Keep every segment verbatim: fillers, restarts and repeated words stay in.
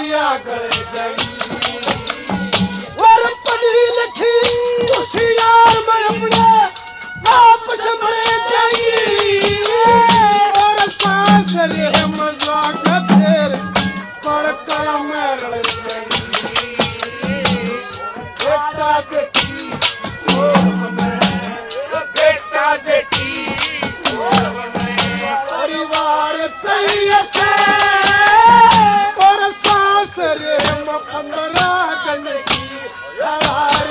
दिया गल जाई और पढ़ी लिखी होशियार मैं अपने आप संभले जाई और सांस रे मजाक फिर पढ़ कर मैं रल जाई बेटा बेटी और मैं बेटा बेटी और मैं परिवार चाहिए से और सांस रे मैं पंद्रह दिन की यार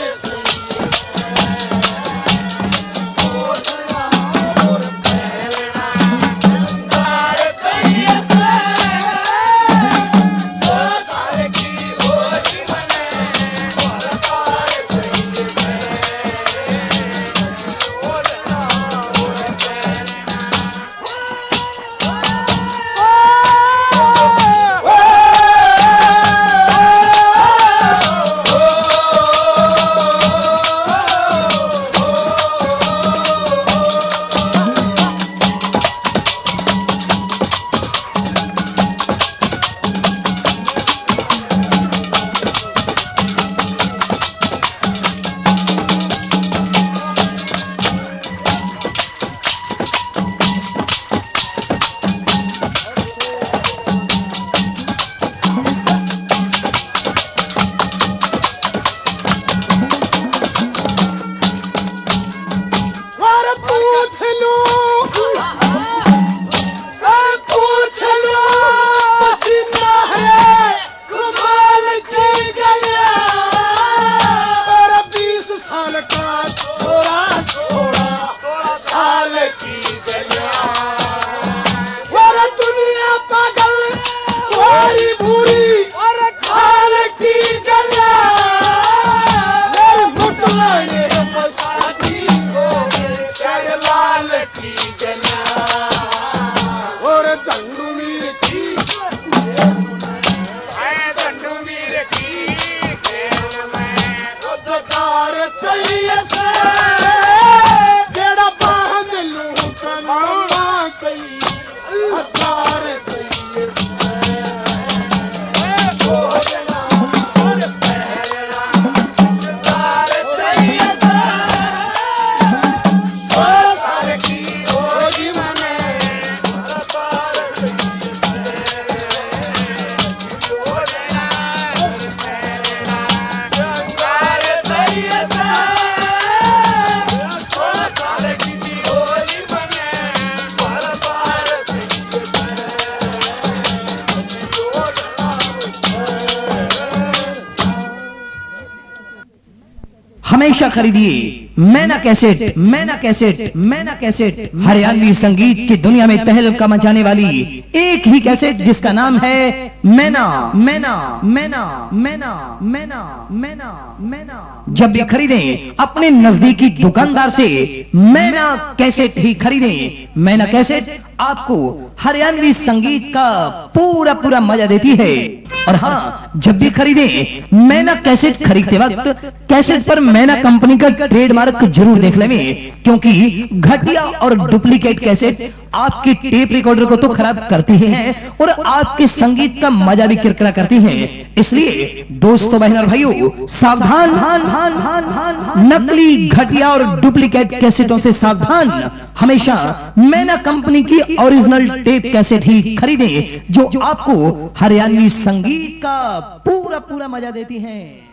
हमेशा खरीदिए मैना कैसेट, मैना कैसेट, मैना कैसेट। हरियाणवी संगीत की दुनिया में तहलका मचाने वाली एक ही कैसेट जिसका नाम है मैना, मैना, मैना, मैना, मैना, मैना, मैना। जब भी खरीदें अपने नजदीकी दुकानदार से मैना कैसेट ही खरीदें। मैना कैसेट आपको हरियाणवी संगीत का पूरा पूरा मजा देती है। और हाँ, जब भी खरीदें मैना कैसेट खरीदते वक्त कैसेट पर मैना कंपनी का ट्रेडमार्क जरूर देख लें, क्योंकि घटिया और डुप्लीकेट कैसेट आपके टेप रिकॉर्डर को तो खराब करती ही है और आपके संगीत का मजा भी किरकिरा करती है। इसलिए दोस्तों, बहनों और भाइयों, सावधान, नकली, घटिया और डुप्लीकेट कैसेटों से सावधान। हमेशा मैना कंपनी की ओरिजिनल टेप कैसेट ही खरीदें जो आपको हरियाणवी संगीत का पूरा पूरा मजा देती हैं।